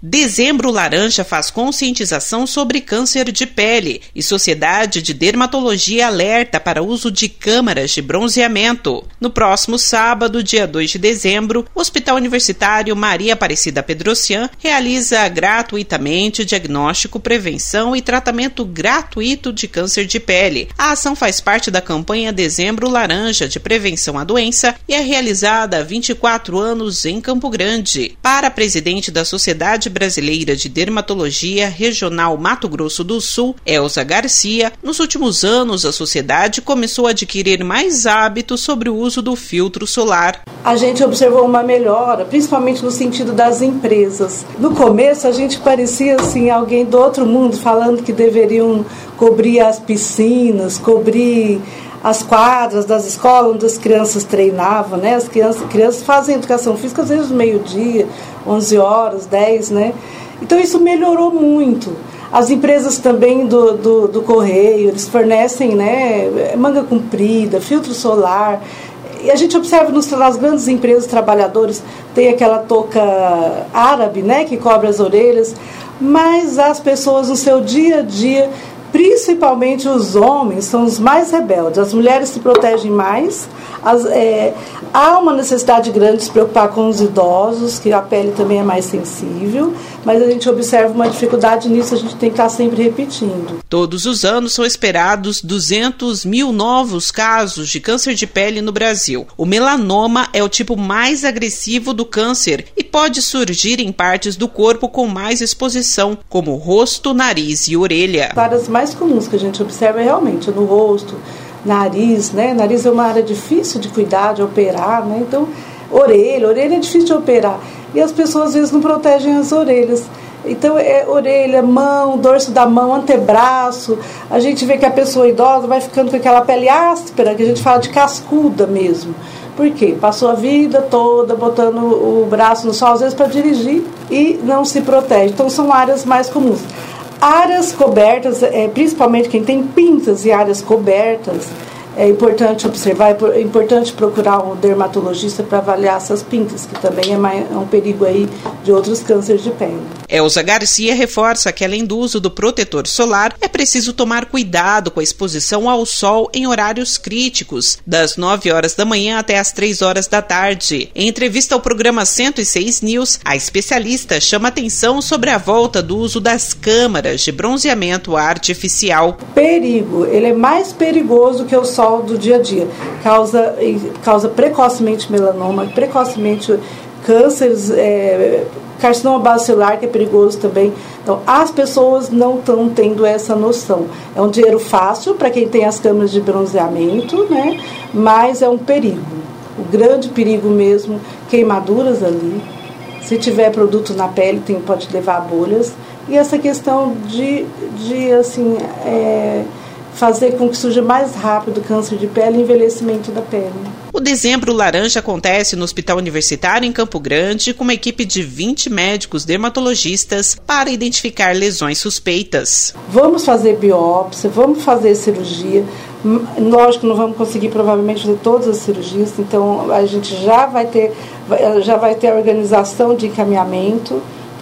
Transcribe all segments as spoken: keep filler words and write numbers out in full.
Dezembro Laranja faz conscientização sobre câncer de pele e Sociedade de Dermatologia alerta para o uso de câmaras de bronzeamento. No próximo sábado, dia dois de dezembro, o Hospital Universitário Maria Aparecida Pedrocian realiza gratuitamente diagnóstico, prevenção e tratamento gratuito de câncer de pele. A ação faz parte da campanha Dezembro Laranja de prevenção à doença e é realizada há vinte e quatro anos em Campo Grande. Para a presidente da Sociedade Brasileira de Dermatologia Regional Mato Grosso do Sul, Elza Garcia, nos últimos anos a sociedade começou a adquirir mais hábitos sobre o uso do filtro solar. A gente observou uma melhora, principalmente no sentido das empresas. No começo a gente parecia assim, alguém do outro mundo falando que deveriam cobrir as piscinas, cobrir as quadras das escolas onde as crianças treinavam, né? As crianças, crianças fazem educação física às vezes meio-dia, onze horas, dez, né? Então isso melhorou muito. As empresas também do, do, do correio, eles fornecem, né, manga comprida, filtro solar. E a gente observa nos, nas grandes empresas trabalhadores, tem aquela touca árabe, né, que cobre as orelhas, mas as pessoas no seu dia a dia, principalmente os homens, são os mais rebeldes. As mulheres se protegem mais. As, é, há uma necessidade grande de se preocupar com os idosos, que a pele também é mais sensível, mas a gente observa uma dificuldade nisso, a gente tem que estar sempre repetindo. Todos os anos são esperados duzentos mil novos casos de câncer de pele no Brasil. O melanoma é o tipo mais agressivo do câncer e pode surgir em partes do corpo com mais exposição, como rosto, nariz e orelha. As áreas mais comuns que a gente observa é realmente no rosto, nariz, né? Nariz é uma área difícil de cuidar, de operar, né? Então, orelha, orelha é difícil de operar. E as pessoas às vezes não protegem as orelhas. Então, é orelha, mão, dorso da mão, antebraço. A gente vê que a pessoa idosa vai ficando com aquela pele áspera, que a gente fala de cascuda mesmo. Por quê? Passou a vida toda botando o braço no sol, às vezes para dirigir, e não se protege. Então, são áreas mais comuns. Áreas cobertas, é, principalmente quem tem pintas e áreas cobertas, é importante observar, é importante procurar um dermatologista para avaliar essas pintas, que também é, mais, é um perigo aí de outros cânceres de pele. Elza Garcia reforça que, além do uso do protetor solar, é preciso tomar cuidado com a exposição ao sol em horários críticos, das nove horas da manhã até as três horas da tarde. Em entrevista ao programa cento e seis News, a especialista chama atenção sobre a volta do uso das câmaras de bronzeamento artificial. Perigo, ele é mais perigoso que o sol do dia a dia, causa, causa precocemente melanoma, precocemente cânceres, é, carcinoma basilar, que é perigoso também. Então, as pessoas não estão tendo essa noção. É um dinheiro fácil para quem tem as câmeras de bronzeamento, né? Mas é um perigo. O grande perigo mesmo, queimaduras ali. Se tiver produto na pele, tem, pode levar a bolhas. E essa questão de, de assim, é, fazer com que surja mais rápido câncer de pele e envelhecimento da pele. O Dezembro Laranja acontece no Hospital Universitário em Campo Grande com uma equipe de vinte médicos dermatologistas para identificar lesões suspeitas. Vamos fazer biópsia, vamos fazer cirurgia. Lógico que não vamos conseguir provavelmente fazer todas as cirurgias, então a gente já vai ter, já vai ter a organização de encaminhamento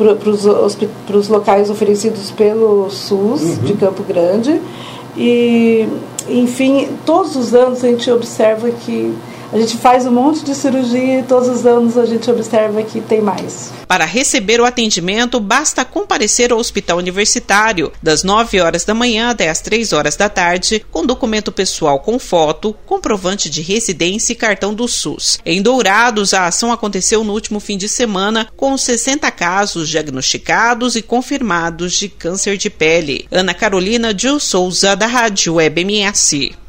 para os locais oferecidos pelo SUS uhum. de Campo Grande. E, enfim, todos os anos a gente observa que a gente faz um monte de cirurgia e todos os anos a gente observa que tem mais. Para receber o atendimento, basta comparecer ao Hospital Universitário, das nove horas da manhã até as três horas da tarde, com documento pessoal com foto, comprovante de residência e cartão do SUS. Em Dourados, a ação aconteceu no último fim de semana, com sessenta casos diagnosticados e confirmados de câncer de pele. Ana Carolina de Souza, da Rádio Web M S.